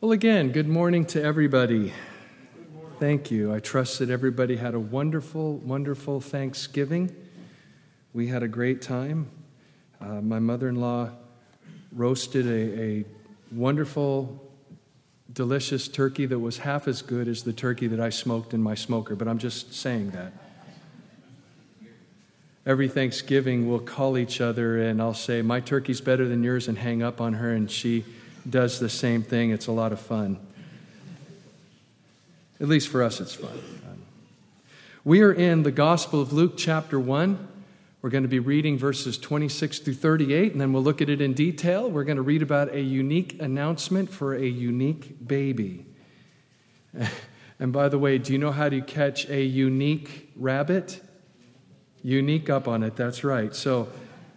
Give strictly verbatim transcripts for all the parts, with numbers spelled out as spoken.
Well, again, good morning to everybody. Thank you. I trust that everybody had a wonderful, wonderful Thanksgiving. We had a great time. Uh, my mother-in-law roasted a, a wonderful, delicious turkey that was half as good as the turkey that I smoked in my smoker, but I'm just saying that. Every Thanksgiving, we'll call each other, and I'll say, my turkey's better than yours, and hang up on her, and she does the same thing. It's a lot of fun. At least for us, it's fun. We are in the Gospel of Luke, chapter one. We're going to be reading verses twenty-six through thirty-eight, and then we'll look at it in detail. We're going to read about a unique announcement for a unique baby. And by the way, do you know how to catch a unique rabbit? Unique up on it, that's right. So,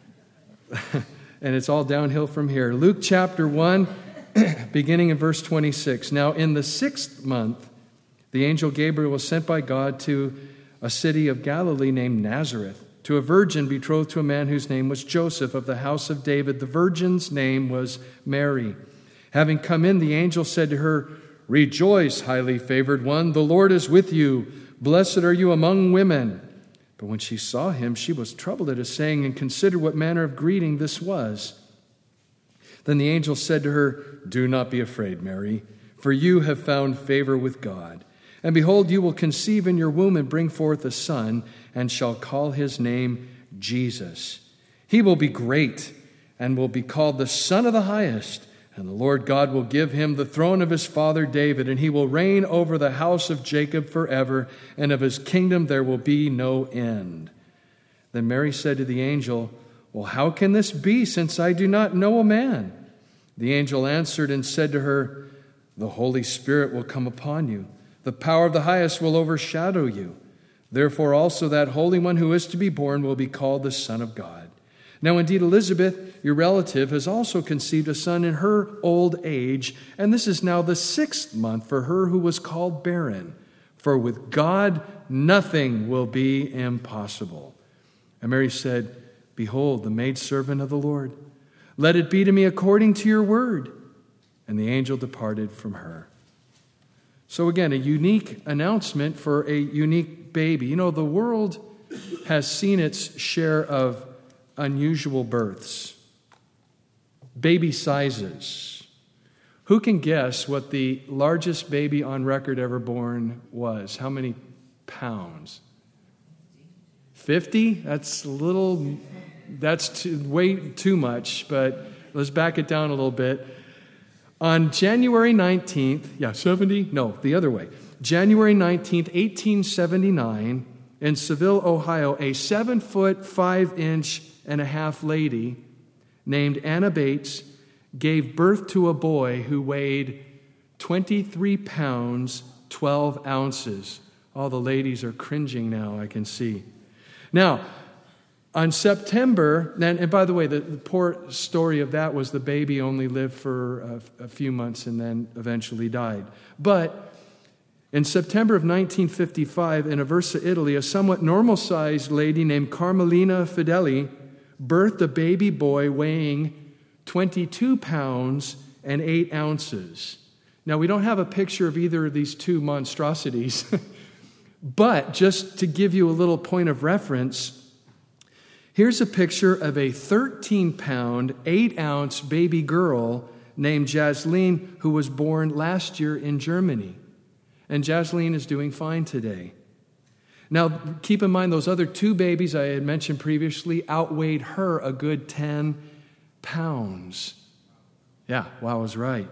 and it's all downhill from here. Luke chapter one, beginning in verse twenty-six. Now, in the sixth month, the angel Gabriel was sent by God to a city of Galilee named Nazareth, to a virgin betrothed to a man whose name was Joseph of the house of David. The virgin's name was Mary. Having come in, the angel said to her, "Rejoice, highly favored one, the Lord is with you. Blessed are you among women." But when she saw him, she was troubled at his saying and considered what manner of greeting this was. Then the angel said to her, "Do not be afraid, Mary, for you have found favor with God. And behold, you will conceive in your womb and bring forth a son, and shall call his name Jesus. He will be great and will be called the Son of the Highest. And the Lord God will give him the throne of his father David, and he will reign over the house of Jacob forever, and of his kingdom there will be no end." Then Mary said to the angel, "Well, how can this be, since I do not know a man?" The angel answered and said to her, "The Holy Spirit will come upon you. The power of the highest will overshadow you. Therefore also that Holy One who is to be born will be called the Son of God. Now indeed Elizabeth, your relative, has also conceived a son in her old age, and this is now the sixth month for her who was called barren. For with God nothing will be impossible." And Mary said, "Behold, the maidservant of the Lord. Let it be to me according to your word." And the angel departed from her. So again, a unique announcement for a unique baby. You know, the world has seen its share of unusual births, baby sizes. Who can guess what the largest baby on record ever born was? How many pounds? fifty? That's a little, that's too, way too much, but let's back it down a little bit. On January nineteenth, yeah, seventy? No, the other way. January nineteenth, eighteen seventy-nine, in Seville, Ohio, a seven foot, five inch and a half lady named Anna Bates gave birth to a boy who weighed twenty-three pounds, twelve ounces. All the ladies are cringing now, I can see. Now, on September, and, and by the way, the, the poor story of that was the baby only lived for a, a few months and then eventually died. But in September of nineteen fifty-five, in Aversa, Italy, a somewhat normal-sized lady named Carmelina Fedeli birthed a baby boy weighing twenty-two pounds and eight ounces. Now, we don't have a picture of either of these two monstrosities, but just to give you a little point of reference, here's a picture of a thirteen pound, eight ounce baby girl named Jasleen, who was born last year in Germany. And Jasleen is doing fine today. Now, keep in mind, those other two babies I had mentioned previously outweighed her a good ten pounds. Yeah, wow, I was right.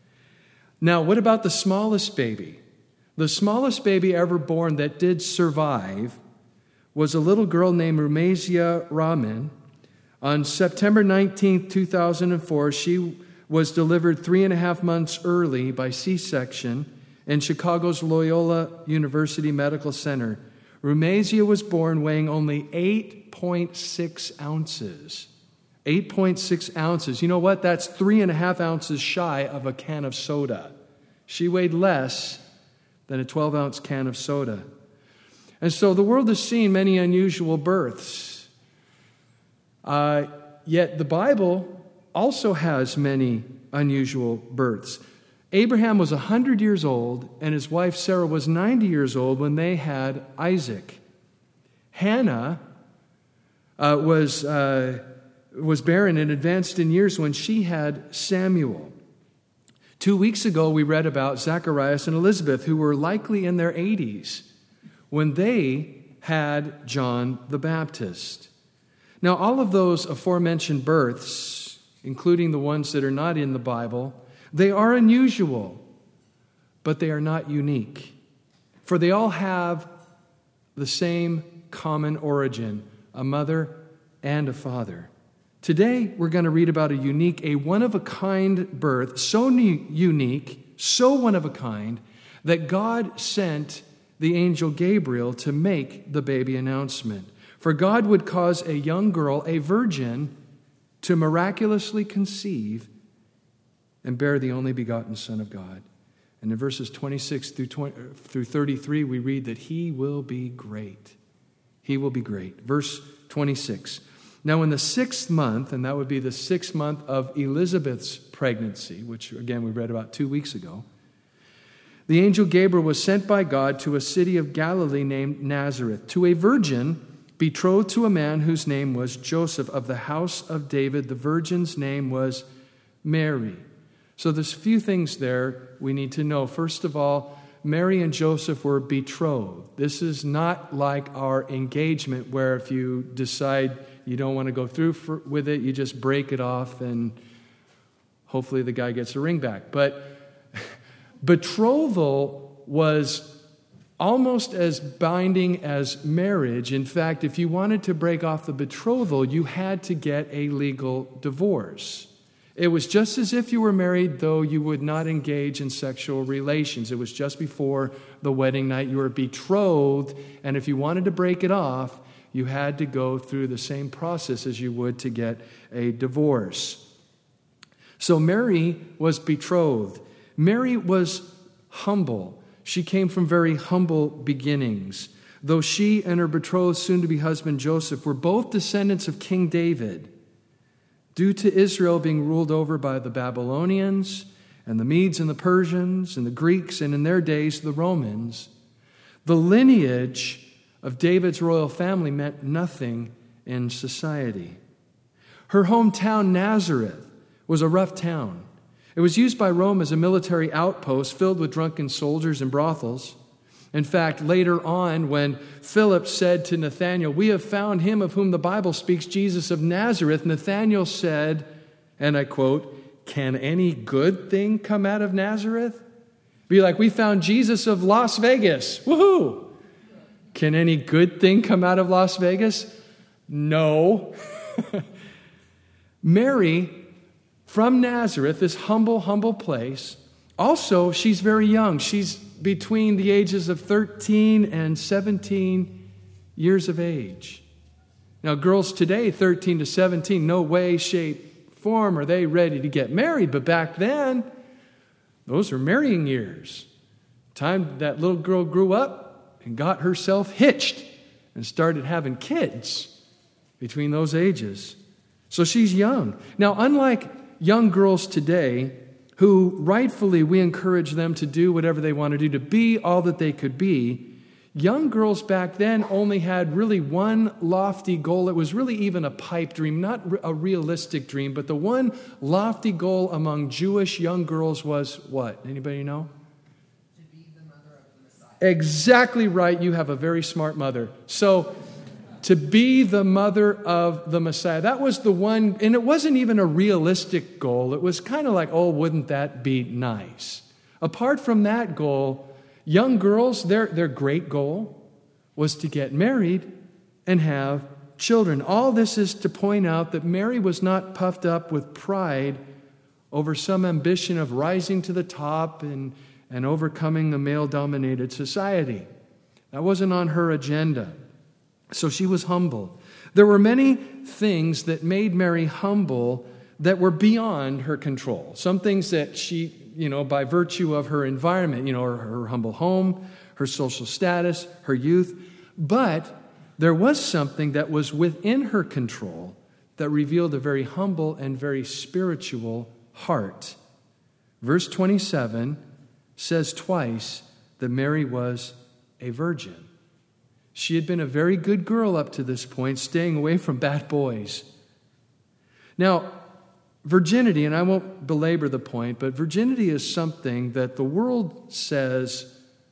Now, what about the smallest baby? The smallest baby ever born that did survive was a little girl named Rumazia Rahman. On September nineteenth, two thousand four, she was delivered three and a half months early by C-section in Chicago's Loyola University Medical Center. Rumazia was born weighing only eight point six ounces. eight point six ounces. You know what? That's three and a half ounces shy of a can of soda. She weighed less than a twelve ounce can of soda. And so the world has seen many unusual births. Uh, yet the Bible also has many unusual births. Abraham was one hundred years old, and his wife Sarah was ninety years old when they had Isaac. Hannah uh, was, uh, was barren and advanced in years when she had Samuel. Two weeks ago, we read about Zacharias and Elizabeth, who were likely in their eighties when they had John the Baptist. Now, all of those aforementioned births, including the ones that are not in the Bible, they are unusual, but they are not unique. For they all have the same common origin, a mother and a father. Today, we're going to read about a unique, a one-of-a-kind birth, so new, unique, so one-of-a-kind, that God sent the angel Gabriel to make the baby announcement. For God would cause a young girl, a virgin, to miraculously conceive and bear the only begotten Son of God. And in verses twenty-six through thirty-three, we read that he will be great. He will be great. Verse twenty-six. Now in the sixth month, and that would be the sixth month of Elizabeth's pregnancy, which again we read about two weeks ago, the angel Gabriel was sent by God to a city of Galilee named Nazareth, to a virgin betrothed to a man whose name was Joseph of the house of David. The virgin's name was Mary. So there's a few things there we need to know. First of all, Mary and Joseph were betrothed. This is not like our engagement where if you decide you don't want to go through for, with it, you just break it off and hopefully the guy gets a ring back. But betrothal was almost as binding as marriage. In fact, if you wanted to break off the betrothal, you had to get a legal divorce. It was just as if you were married, though you would not engage in sexual relations. It was just before the wedding night. You were betrothed, and if you wanted to break it off, you had to go through the same process as you would to get a divorce. So Mary was betrothed. Mary was humble. She came from very humble beginnings. Though she and her betrothed, soon-to-be husband Joseph, were both descendants of King David, due to Israel being ruled over by the Babylonians and the Medes and the Persians and the Greeks and in their days the Romans, the lineage of David's royal family meant nothing in society. Her hometown, Nazareth, was a rough town. It was used by Rome as a military outpost filled with drunken soldiers and brothels. In fact, later on, when Philip said to Nathanael, "We have found him of whom the Bible speaks, Jesus of Nazareth," Nathanael said, and I quote, "Can any good thing come out of Nazareth?" Be like, "We found Jesus of Las Vegas. Woohoo! Can any good thing come out of Las Vegas?" No. Mary, from Nazareth, this humble, humble place, also, she's very young. She's between the ages of thirteen and seventeen years of age. Now, girls today, thirteen to seventeen, no way, shape, form are they ready to get married. But back then, those were marrying years. Time that little girl grew up and got herself hitched and started having kids between those ages. So she's young. Now, unlike young girls today, who rightfully we encourage them to do whatever they want to do, to be all that they could be, young girls back then only had really one lofty goal. It was really even a pipe dream, not a realistic dream, but the one lofty goal among Jewish young girls was what? Anybody know? To be the mother of the Messiah. Exactly right. You have a very smart mother. So, to be the mother of the Messiah. That was the one, and it wasn't even a realistic goal. It was kind of like, oh, wouldn't that be nice? Apart from that goal, young girls, their, their great goal was to get married and have children. All this is to point out that Mary was not puffed up with pride over some ambition of rising to the top and, and overcoming a male-dominated society. That wasn't on her agenda. So she was humble. There were many things that made Mary humble that were beyond her control. Some things that she, you know, by virtue of her environment, you know, her, her humble home, her social status, her youth. But there was something that was within her control that revealed a very humble and very spiritual heart. Verse twenty-seven says twice that Mary was a virgin. She had been a very good girl up to this point, staying away from bad boys. Now, virginity, and I won't belabor the point, but virginity is something that the world says,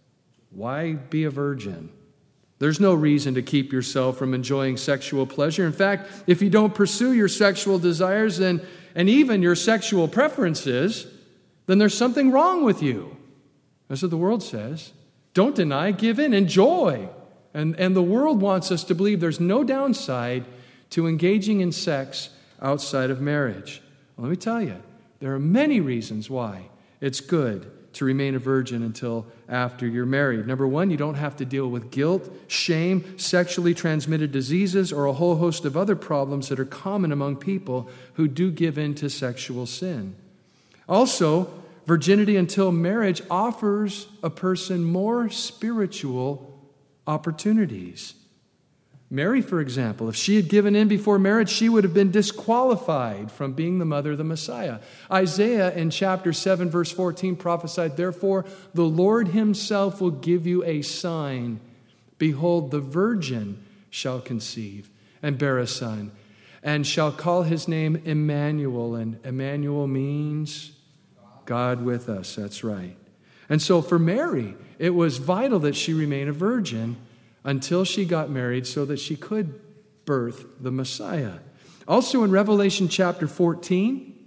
why be a virgin? There's no reason to keep yourself from enjoying sexual pleasure. In fact, if you don't pursue your sexual desires and, and even your sexual preferences, then there's something wrong with you. That's what the world says. Don't deny, give in, enjoy. And, and the world wants us to believe there's no downside to engaging in sex outside of marriage. Well, let me tell you, there are many reasons why it's good to remain a virgin until after you're married. Number one, you don't have to deal with guilt, shame, sexually transmitted diseases, or a whole host of other problems that are common among people who do give in to sexual sin. Also, virginity until marriage offers a person more spiritual opportunities. Mary, for example, if she had given in before marriage, she would have been disqualified from being the mother of the Messiah. Isaiah in chapter seven, verse fourteen prophesied, "Therefore, the Lord himself will give you a sign. Behold, the virgin shall conceive and bear a son, and shall call his name Emmanuel." And Emmanuel means God with us. That's right. And so for Mary, it was vital that she remain a virgin until she got married so that she could birth the Messiah. Also in Revelation chapter fourteen,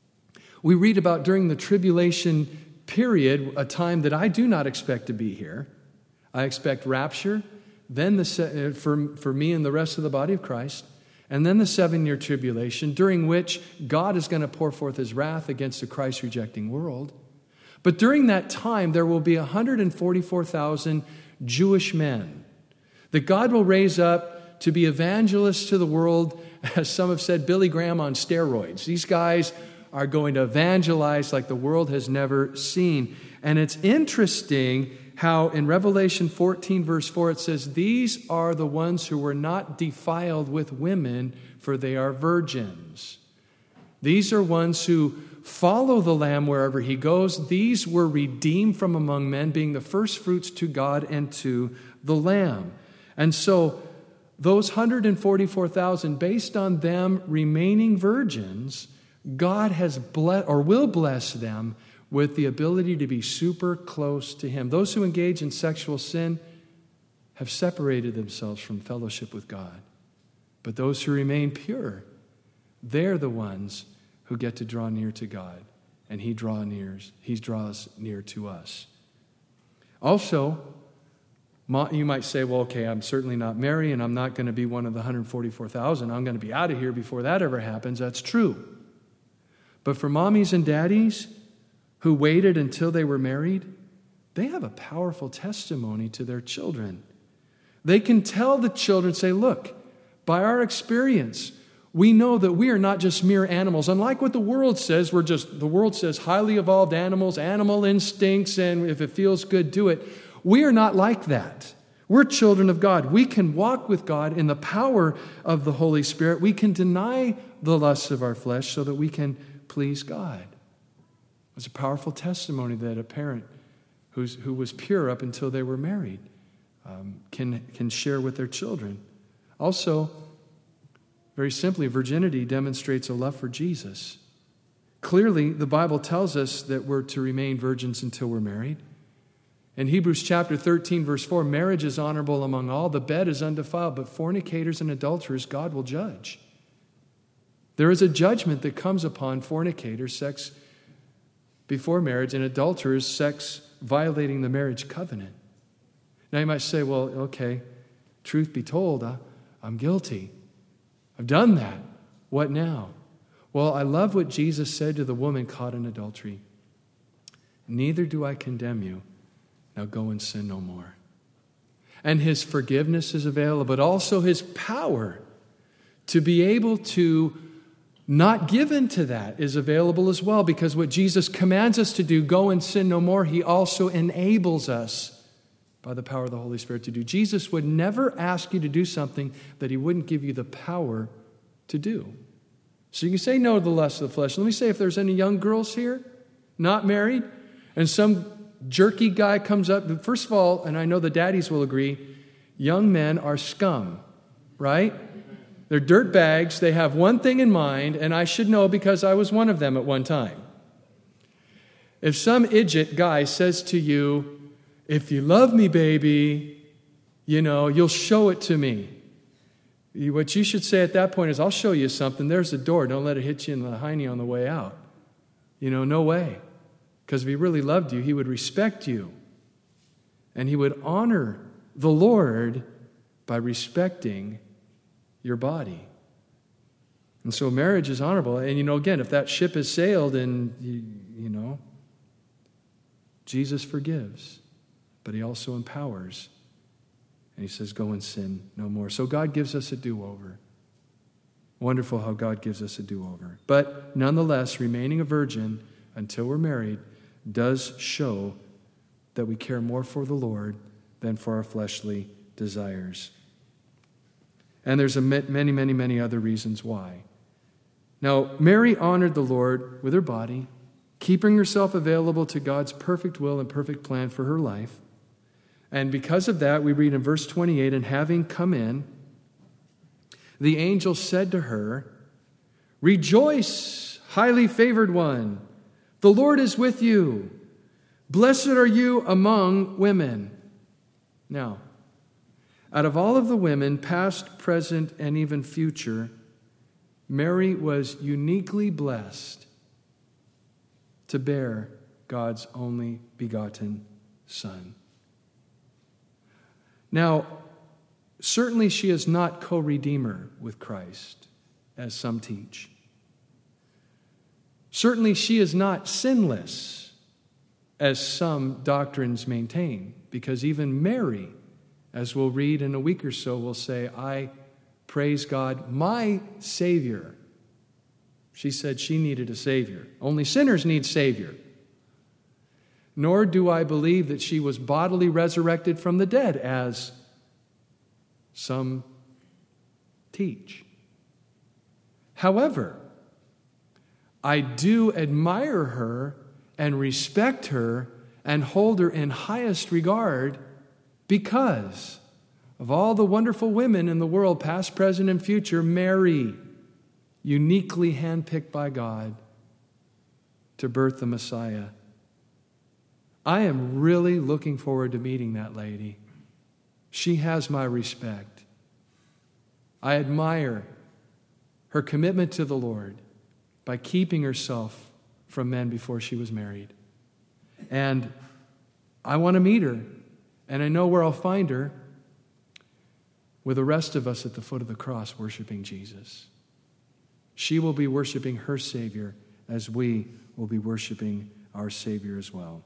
we read about during the tribulation period, a time that I do not expect to be here. I expect rapture, then the se- for, for me and the rest of the body of Christ, and then the seven-year tribulation, during which God is going to pour forth his wrath against the Christ-rejecting world. But during that time, there will be one hundred forty-four thousand Jewish men that God will raise up to be evangelists to the world, as some have said, Billy Graham on steroids. These guys are going to evangelize like the world has never seen. And it's interesting how in Revelation fourteen, verse four, it says, "These are the ones who were not defiled with women, for they are virgins." These are ones who follow the Lamb wherever he goes. These were redeemed from among men, being the first fruits to God and to the Lamb. And so those one hundred forty-four thousand, based on them remaining virgins, God has blessed or will bless them with the ability to be super close to him. Those who engage in sexual sin have separated themselves from fellowship with God. But those who remain pure, they're the ones who get to draw near to God, and he draw near, he draws near to us. Also, you might say, well, okay, I'm certainly not Mary, and I'm not going to be one of the one hundred forty-four thousand. I'm going to be out of here before that ever happens. That's true. But for mommies and daddies who waited until they were married, they have a powerful testimony to their children. They can tell the children, say, look, by our experience, we know that we are not just mere animals. Unlike what the world says, we're just, the world says highly evolved animals, animal instincts, and if it feels good, do it. We are not like that. We're children of God. We can walk with God in the power of the Holy Spirit. We can deny the lusts of our flesh so that we can please God. It's a powerful testimony that a parent who's, who was pure up until they were married um, can, can share with their children. Also, very simply, virginity demonstrates a love for Jesus. Clearly, the Bible tells us that we're to remain virgins until we're married. In Hebrews chapter thirteen, verse four, marriage is honorable among all, the bed is undefiled, but fornicators and adulterers God will judge. There is a judgment that comes upon fornicators, sex before marriage, and adulterers, sex violating the marriage covenant. Now you might say, well, okay, truth be told, I, I'm guilty. I've done that. What now? Well, I love what Jesus said to the woman caught in adultery. Neither do I condemn you. Now go and sin no more. And his forgiveness is available, but also his power to be able to not give in to that is available as well, because what Jesus commands us to do, go and sin no more, he also enables us by the power of the Holy Spirit to do. Jesus would never ask you to do something that he wouldn't give you the power to do. So you can say no to the lust of the flesh. Let me say, if there's any young girls here not married, and some jerky guy comes up. First of all, and I know the daddies will agree, young men are scum, right? They're dirt bags. They have one thing in mind, and I should know because I was one of them at one time. If some idiot guy says to you, if you love me, baby, you know, you'll show it to me. What you should say at that point is, I'll show you something. There's the door. Don't let it hit you in the hiney on the way out. You know, no way. Because if he really loved you, he would respect you. And he would honor the Lord by respecting your body. And so marriage is honorable. And, you know, again, if that ship has sailed and, you, you know, Jesus forgives, but he also empowers. And he says, go and sin no more. So God gives us a do-over. Wonderful how God gives us a do-over. But nonetheless, remaining a virgin until we're married does show that we care more for the Lord than for our fleshly desires. And there's a many, many, many other reasons why. Now, Mary honored the Lord with her body, keeping herself available to God's perfect will and perfect plan for her life. And because of that, we read in verse twenty-eight, and having come in, the angel said to her, rejoice, highly favored one, the Lord is with you. Blessed are you among women. Now, out of all of the women, past, present, and even future, Mary was uniquely blessed to bear God's only begotten Son. Now, certainly she is not co-redeemer with Christ, as some teach. Certainly she is not sinless, as some doctrines maintain, because even Mary, as we'll read in a week or so, will say, I praise God, my Savior. She said she needed a Savior. Only sinners need Savior. Nor do I believe that she was bodily resurrected from the dead, as some teach. However, I do admire her and respect her and hold her in highest regard because of all the wonderful women in the world, past, present, and future, Mary, uniquely handpicked by God to birth the Messiah. I am really looking forward to meeting that lady. She has my respect. I admire her commitment to the Lord by keeping herself from men before she was married. And I want to meet her, and I know where I'll find her, with the rest of us at the foot of the cross worshiping Jesus. She will be worshiping her Savior as we will be worshiping our Savior as well.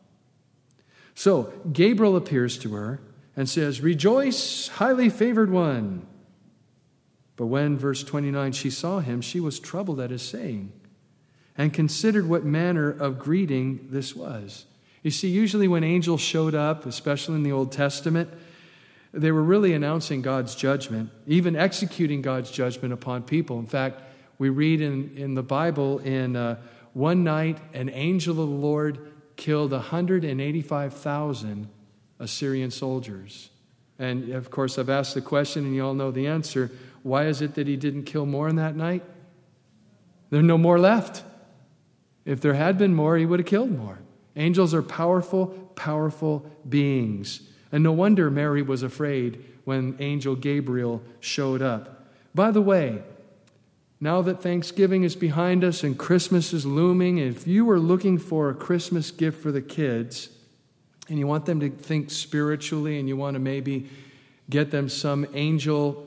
So Gabriel appears to her and says, rejoice, highly favored one. But when, verse twenty-nine, she saw him, she was troubled at his saying and considered what manner of greeting this was. You see, usually when angels showed up, especially in the Old Testament, they were really announcing God's judgment, even executing God's judgment upon people. In fact, we read in, in the Bible in uh, one night, an angel of the Lord killed one hundred eighty-five thousand Assyrian soldiers. And of course, I've asked the question, and you all know the answer. Why is it that he didn't kill more in that night? There are no more left. If there had been more, he would have killed more. Angels are powerful, powerful beings. And no wonder Mary was afraid when angel Gabriel showed up. By the way, now that Thanksgiving is behind us and Christmas is looming, if you were looking for a Christmas gift for the kids and you want them to think spiritually and you want to maybe get them some angel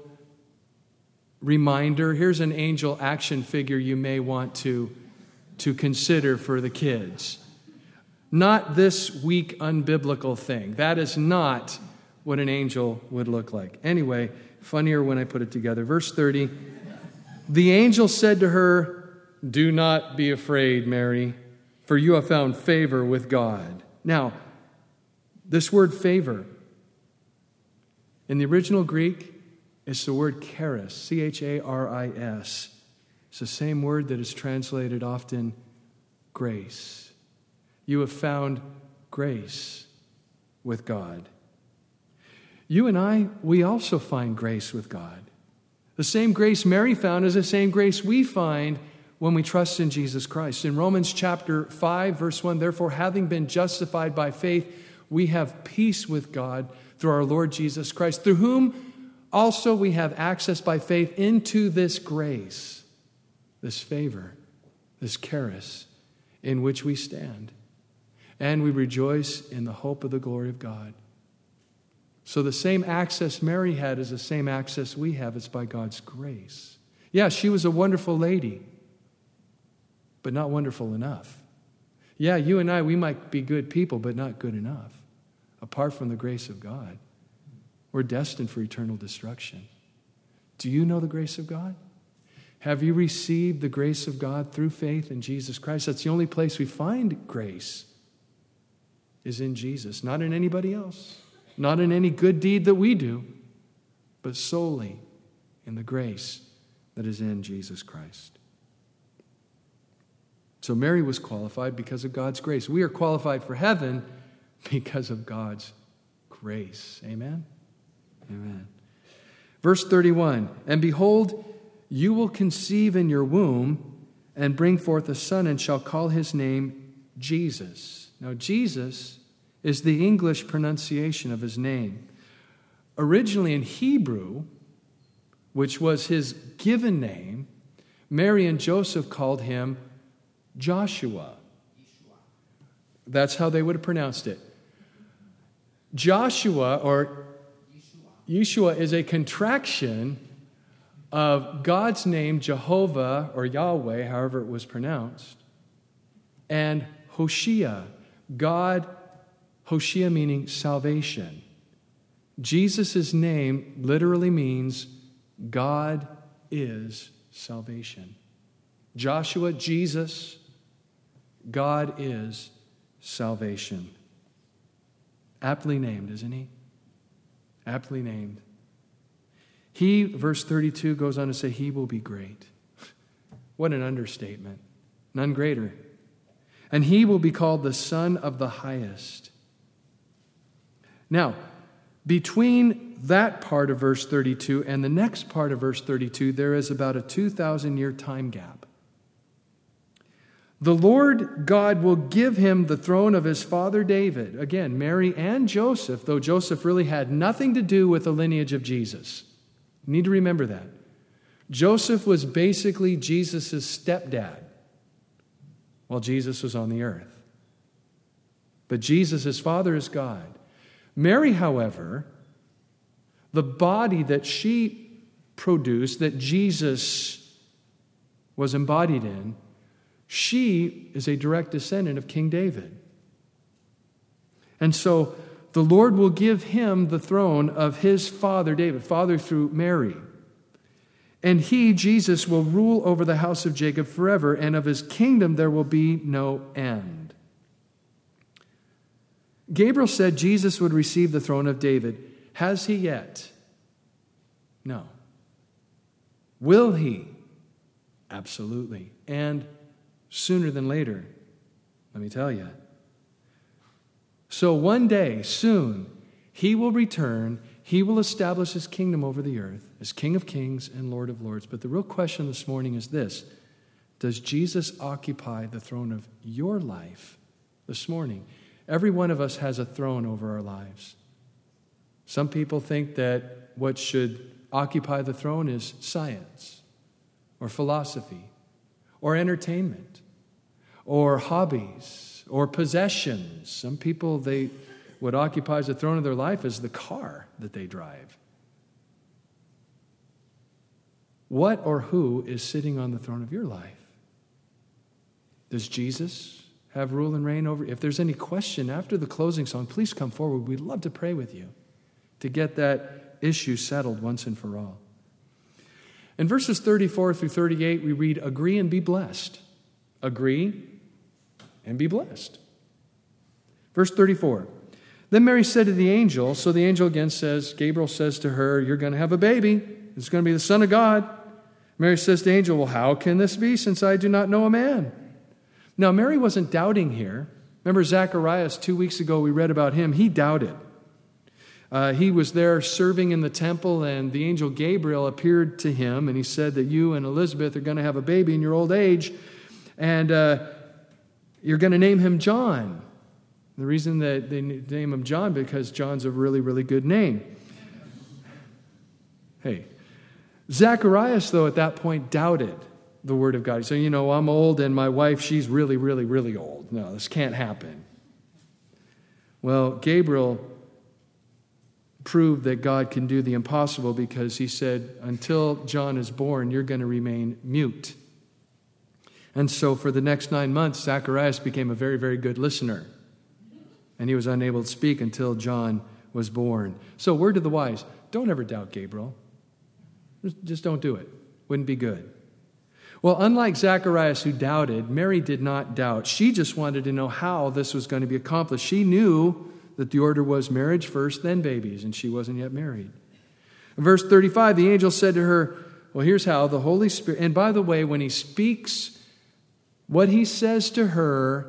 reminder, here's an angel action figure you may want to, to consider for the kids. Not this weak, unbiblical thing. That is not what an angel would look like. Anyway, funnier when I put it together. Verse thirty, the angel said to her, do not be afraid, Mary, for you have found favor with God. Now, this word favor, in the original Greek, is the word charis, C H A R I S. It's the same word that is translated often grace. You have found grace with God. You and I, we also find grace with God. The same grace Mary found is the same grace we find when we trust in Jesus Christ. In Romans chapter five, verse one, therefore, having been justified by faith, we have peace with God through our Lord Jesus Christ, through whom also we have access by faith into this grace, this favor, this charis, in which we stand. And we rejoice in the hope of the glory of God. So the same access Mary had is the same access we have. It's by God's grace. Yeah, she was a wonderful lady, but not wonderful enough. Yeah, you and I, we might be good people, but not good enough. Apart from the grace of God, we're destined for eternal destruction. Do you know the grace of God? Have you received the grace of God through faith in Jesus Christ? That's the only place we find grace, is in Jesus, not in anybody else, not in any good deed that we do, but solely in the grace that is in Jesus Christ. So Mary was qualified because of God's grace. We are qualified for heaven because of God's grace. Amen? Amen. Verse thirty-one, and behold, you will conceive in your womb and bring forth a son and shall call his name Jesus. Now, Jesus is the English pronunciation of his name. Originally in Hebrew, which was his given name, Mary and Joseph called him Joshua. That's how they would have pronounced it. Joshua, or Yeshua, is a contraction of God's name, Jehovah, or Yahweh, however it was pronounced, and Hoshea, God, Hoshea meaning salvation. Jesus' name literally means God is salvation. Joshua, Jesus, God is salvation. Aptly named, isn't he? Aptly named. He, verse thirty-two, goes on to say, he will be great. What an understatement. None greater. And he will be called the Son of the Highest. Now, between that part of verse thirty-two and the next part of verse thirty-two, there is about a two thousand year time gap. The Lord God will give him the throne of his father David. Again, Mary and Joseph, though Joseph really had nothing to do with the lineage of Jesus. You need to remember that. Joseph was basically Jesus' stepdad while Jesus was on the earth. But Jesus, his father, is God. Mary, however, the body that she produced, that Jesus was embodied in, she is a direct descendant of King David. And so the Lord will give him the throne of his father David, father through Mary. And he, Jesus, will rule over the house of Jacob forever, and of his kingdom there will be no end. Gabriel said Jesus would receive the throne of David. Has he yet? No. Will he? Absolutely. And sooner than later, let me tell you. So one day, soon, he will return. He will establish his kingdom over the earth as King of Kings and Lord of Lords. But the real question this morning is this: does Jesus occupy the throne of your life this morning? Every one of us has a throne over our lives. Some people think that what should occupy the throne is science or philosophy or entertainment or hobbies or possessions. Some people, they what occupies the throne of their life is the car that they drive. What or who is sitting on the throne of your life? Does Jesus have rule and reign over? If there's any question after the closing song, please come forward. We'd love to pray with you to get that issue settled once and for all. In verses thirty-four through thirty-eight, we read, agree and be blessed. Agree and be blessed. Verse thirty-four, then Mary said to the angel, so the angel again says, Gabriel says to her, you're going to have a baby. It's going to be the Son of God. Mary says to the angel, well, how can this be since I do not know a man? Now, Mary wasn't doubting here. Remember Zacharias, two weeks ago we read about him. He doubted. Uh, he was there serving in the temple, and the angel Gabriel appeared to him, and he said that you and Elizabeth are going to have a baby in your old age, and uh, you're going to name him John. The reason that they name him John, because John's a really, really good name. Hey, Zacharias, though, at that point doubted the word of God. He said, you know, I'm old, and my wife, she's really, really, really old. No, this can't happen. Well, Gabriel proved that God can do the impossible, because he said, until John is born, you're going to remain mute. And so for the next nine months, Zacharias became a very, very good listener. And he was unable to speak until John was born. So word to the wise, don't ever doubt Gabriel. Just don't do it. Wouldn't be good. Well, unlike Zacharias, who doubted, Mary did not doubt. She just wanted to know how this was going to be accomplished. She knew that the order was marriage first, then babies, and she wasn't yet married. In verse thirty-five, the angel said to her, well, here's how the Holy Spirit, and by the way, when he speaks, what he says to her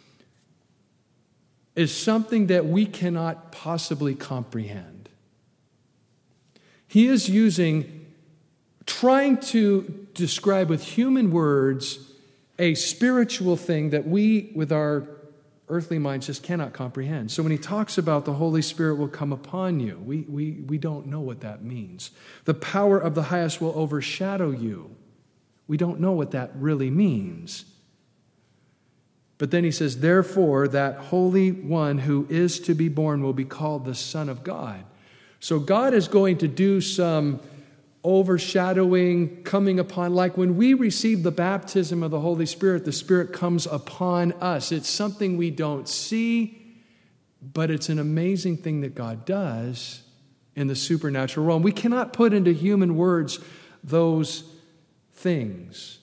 is something that we cannot possibly comprehend. He is using, trying to describe with human words a spiritual thing that we, with our earthly minds, just cannot comprehend. So when he talks about the Holy Spirit will come upon you, we, we, we don't know what that means. The power of the highest will overshadow you. We don't know what that really means. But then he says, therefore, that Holy One who is to be born will be called the Son of God. So God is going to do some overshadowing, coming upon, like when we receive the baptism of the Holy Spirit, the Spirit comes upon us. It's something we don't see, but it's an amazing thing that God does in the supernatural realm. We cannot put into human words those things.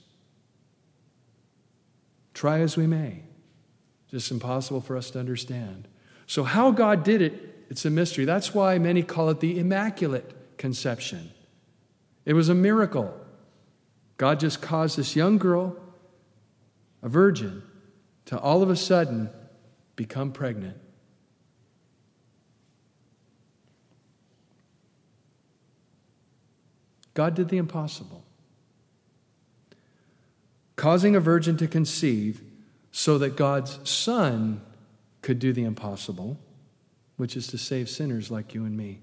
Try as we may. It's just impossible for us to understand. So how God did it, it's a mystery. That's why many call it the Immaculate Conception. It was a miracle. God just caused this young girl, a virgin, to all of a sudden become pregnant. God did the impossible, causing a virgin to conceive so that God's Son could do the impossible, which is to save sinners like you and me.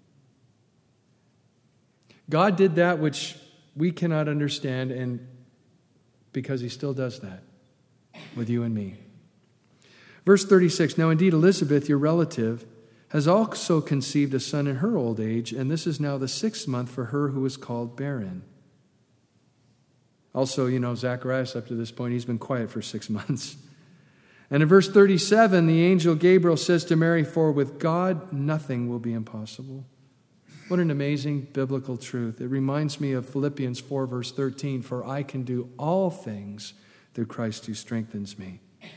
God did that which we cannot understand, and because he still does that with you and me. Verse thirty-six, now indeed Elizabeth, your relative, has also conceived a son in her old age, and this is now the sixth month for her who is called barren. Also, you know, Zacharias, up to this point, he's been quiet for six months. And in verse thirty-seven, the angel Gabriel says to Mary, for with God nothing will be impossible. What an amazing biblical truth. It reminds me of Philippians four, verse thirteen, for I can do all things through Christ who strengthens me.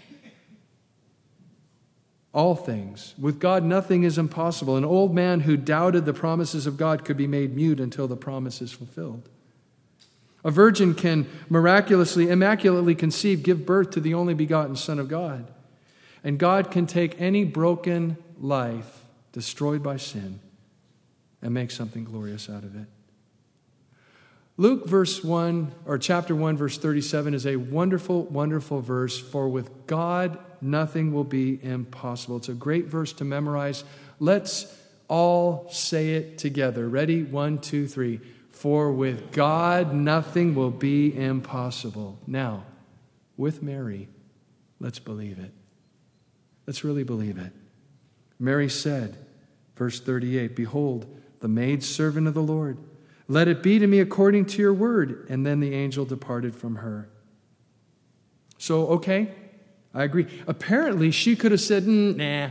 All things. With God, nothing is impossible. An old man who doubted the promises of God could be made mute until the promise is fulfilled. A virgin can miraculously, immaculately conceive, give birth to the only begotten Son of God. And God can take any broken life destroyed by sin and make something glorious out of it. Luke verse one, or chapter one, verse thirty-seven is a wonderful, wonderful verse. For with God, nothing will be impossible. It's a great verse to memorize. Let's all say it together. Ready? One, two, three. For with God, nothing will be impossible. Now, with Mary, let's believe it. Let's really believe it. Mary said, verse thirty-eight, behold, the maidservant of the Lord. Let it be to me according to your word. And then the angel departed from her. So, okay, I agree. Apparently, she could have said, mm, nah.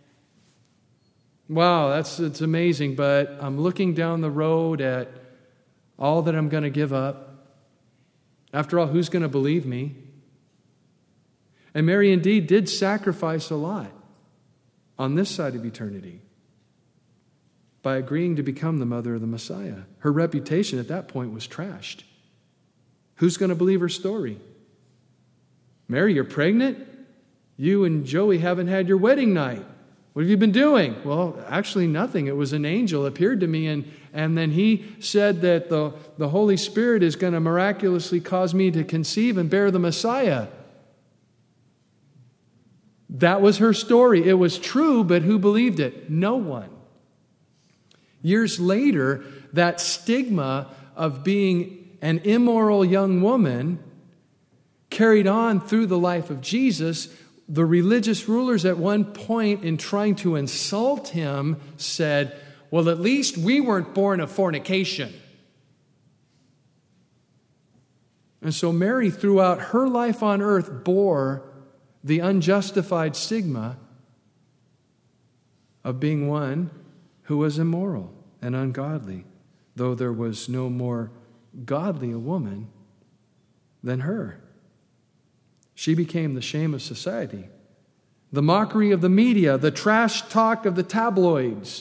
Wow, that's it's amazing, but I'm looking down the road at all that I'm going to give up. After all, who's going to believe me? And Mary indeed did sacrifice a lot on this side of eternity by agreeing to become the mother of the Messiah. Her reputation at that point was trashed. Who's going to believe her story? Mary, you're pregnant? You and Joey haven't had your wedding night. What have you been doing? Well, actually nothing. It was an angel appeared to me, and, and then he said that the, the Holy Spirit is going to miraculously cause me to conceive and bear the Messiah. That was her story. It was true, but who believed it? No one. Years later, that stigma of being an immoral young woman carried on through the life of Jesus. The religious rulers at one point, in trying to insult him, said, well, at least we weren't born of fornication. And so Mary, throughout her life on earth, bore the unjustified stigma of being one who was immoral and ungodly, though there was no more godly a woman than her. She became the shame of society, the mockery of the media, the trash talk of the tabloids.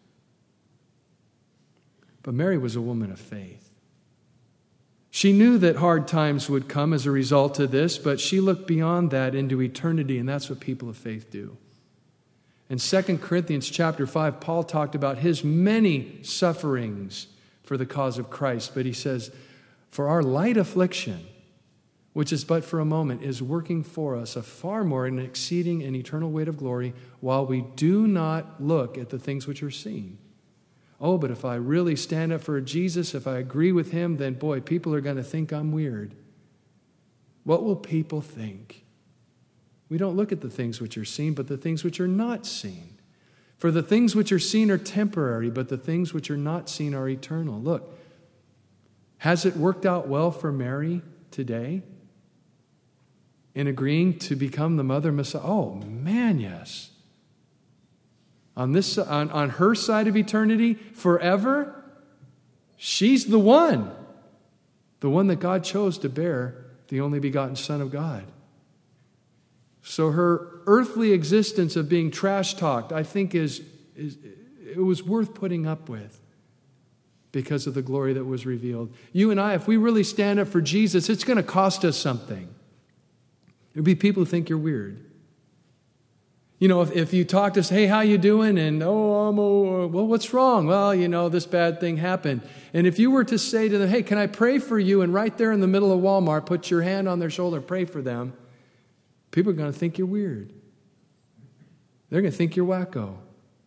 But Mary was a woman of faith. She knew that hard times would come as a result of this, but she looked beyond that into eternity, and that's what people of faith do. In Second Corinthians chapter five, Paul talked about his many sufferings for the cause of Christ, but he says, for our light affliction, which is but for a moment, is working for us a far more and exceeding an eternal weight of glory, while we do not look at the things which are seen. Oh, but if I really stand up for Jesus, if I agree with him, then boy, people are going to think I'm weird. What will people think? We don't look at the things which are seen, but the things which are not seen. For the things which are seen are temporary, but the things which are not seen are eternal. Look, has it worked out well for Mary today in agreeing to become the mother Messiah? Oh, man, yes. On this, on, on her side of eternity, forever, she's the one. The one that God chose to bear the only begotten Son of God. So her earthly existence of being trash-talked, I think, is, is it was worth putting up with because of the glory that was revealed. You and I, if we really stand up for Jesus, it's going to cost us something. There'll be people who think you're weird. You know, if, if you talk to us, hey, how you doing? And, oh, I'm, oh, well, what's wrong? Well, you know, this bad thing happened. And if you were to say to them, hey, can I pray for you? And right there in the middle of Walmart, put your hand on their shoulder, pray for them. People are going to think you're weird. They're going to think you're wacko.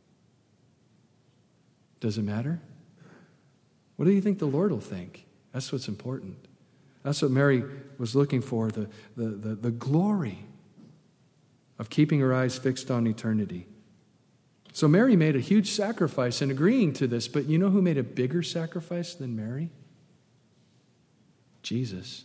Does it matter? What do you think the Lord will think? That's what's important. That's what Mary was looking for, the, the, the, the glory of keeping her eyes fixed on eternity. So Mary made a huge sacrifice in agreeing to this, but you know who made a bigger sacrifice than Mary? Jesus.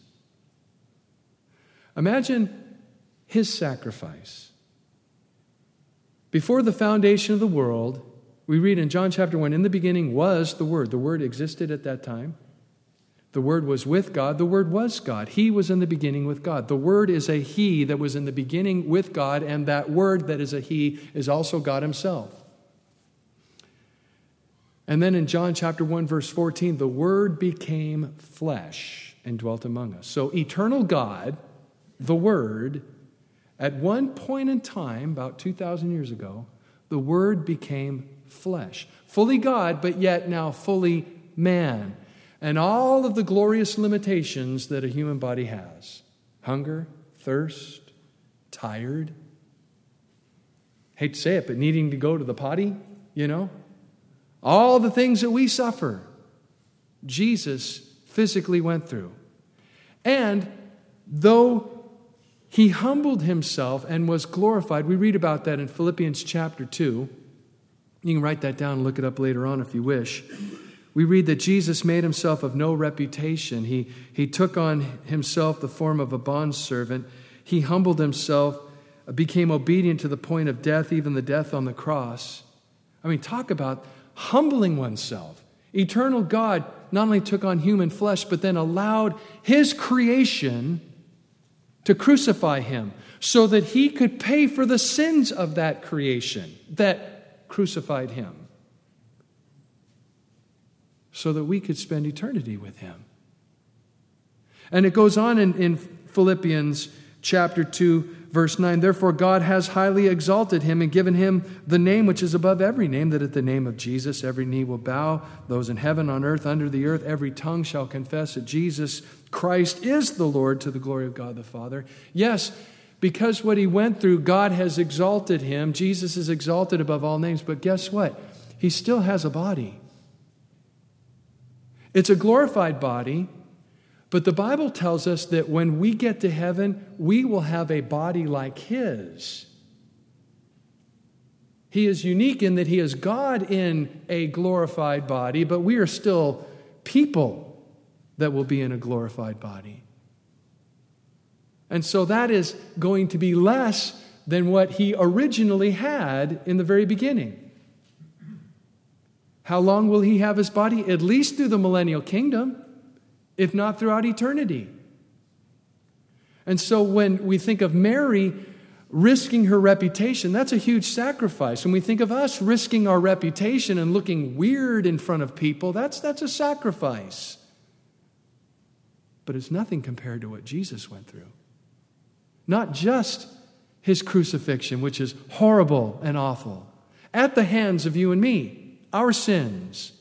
Imagine his sacrifice. Before the foundation of the world, we read in John chapter one, in the beginning was the Word. The Word existed at that time. The Word was with God. The Word was God. He was in the beginning with God. The Word is a He that was in the beginning with God, and that Word that is a He is also God Himself. And then in John chapter one, verse fourteen, the Word became flesh and dwelt among us. So eternal God, the Word, at one point in time, about two thousand years ago, the Word became flesh. Fully God, but yet now fully man. And all of the glorious limitations that a human body has. Hunger, thirst, tired. Hate to say it, but needing to go to the potty, you know. All the things that we suffer, Jesus physically went through. And though he humbled himself and was glorified, we read about that in Philippians chapter two. You can write that down and look it up later on if you wish. We read that Jesus made himself of no reputation. He, he took on himself the form of a bondservant. He humbled himself, became obedient to the point of death, even the death on the cross. I mean, talk about humbling oneself. Eternal God not only took on human flesh, but then allowed his creation to crucify him so that he could pay for the sins of that creation that crucified him, so that we could spend eternity with him. And it goes on in, in Philippians chapter two, verse nine, therefore God has highly exalted him and given him the name which is above every name, that at the name of Jesus every knee will bow, those in heaven, on earth, under the earth, every tongue shall confess that Jesus Christ is the Lord, to the glory of God the Father. Yes, because what he went through, God has exalted him. Jesus is exalted above all names. But guess what? He still has a body. It's a glorified body. But the Bible tells us that when we get to heaven, we will have a body like his. He is unique in that he is God in a glorified body, but we are still people that will be in a glorified body. And so that is going to be less than what he originally had in the very beginning. How long will he have his body? At least through the millennial kingdom, if not throughout eternity. And so when we think of Mary risking her reputation, that's a huge sacrifice. When we think of us risking our reputation and looking weird in front of people, that's, that's a sacrifice. But it's nothing compared to what Jesus went through. Not just his crucifixion, which is horrible and awful, at the hands of you and me, our sins.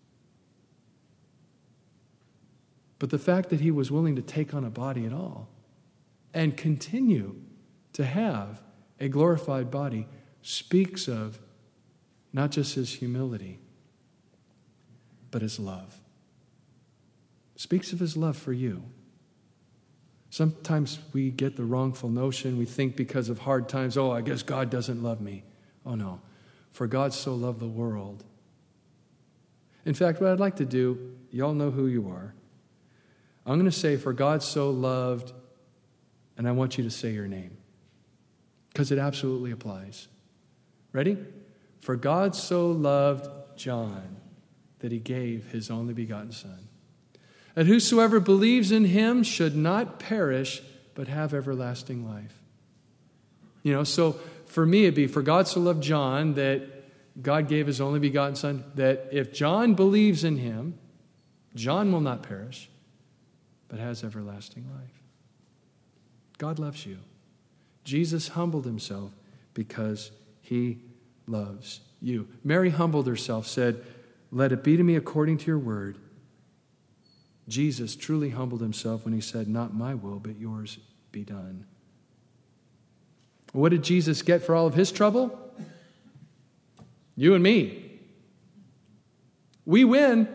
But the fact that he was willing to take on a body at all and continue to have a glorified body speaks of not just his humility, but his love. Speaks of his love for you. Sometimes we get the wrongful notion. We think because of hard times, oh, I guess God doesn't love me. Oh, no. For God so loved the world. In fact, what I'd like to do, y'all know who you are. I'm going to say, for God so loved, and I want you to say your name, because it absolutely applies. Ready? For God so loved John that he gave his only begotten Son, that whosoever believes in him should not perish, but have everlasting life. You know, so for me it'd be, for God so loved John that God gave his only begotten Son, that if John believes in him, John will not perish, but has everlasting life. God loves you. Jesus humbled himself because he loves you. Mary humbled herself, said, let it be to me according to your word. Jesus truly humbled himself when he said, not my will, but yours be done. What did Jesus get for all of his trouble? You and me. We win.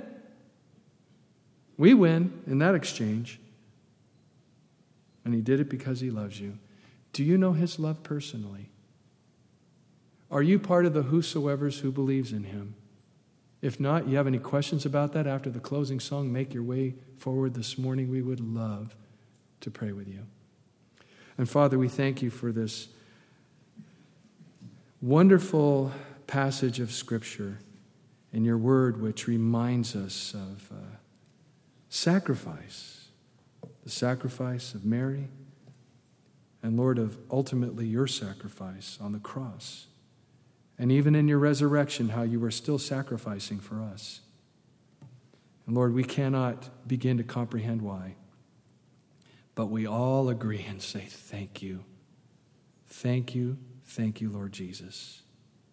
We win in that exchange. And he did it because he loves you. Do you know his love personally? Are you part of the whosoever's who believes in him? If not, you have any questions about that after the closing song, make your way forward this morning. We would love to pray with you. And Father, we thank you for this wonderful passage of Scripture in your word, which reminds us of uh, sacrifice, the sacrifice of Mary, and Lord, of ultimately your sacrifice on the cross. And even in your resurrection, how you were still sacrificing for us. And Lord, we cannot begin to comprehend why. But we all agree and say, thank you. Thank you, thank you, Lord Jesus.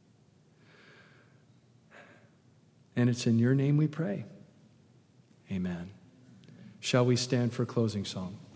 And it's in your name we pray. Amen. Shall we stand for a closing song?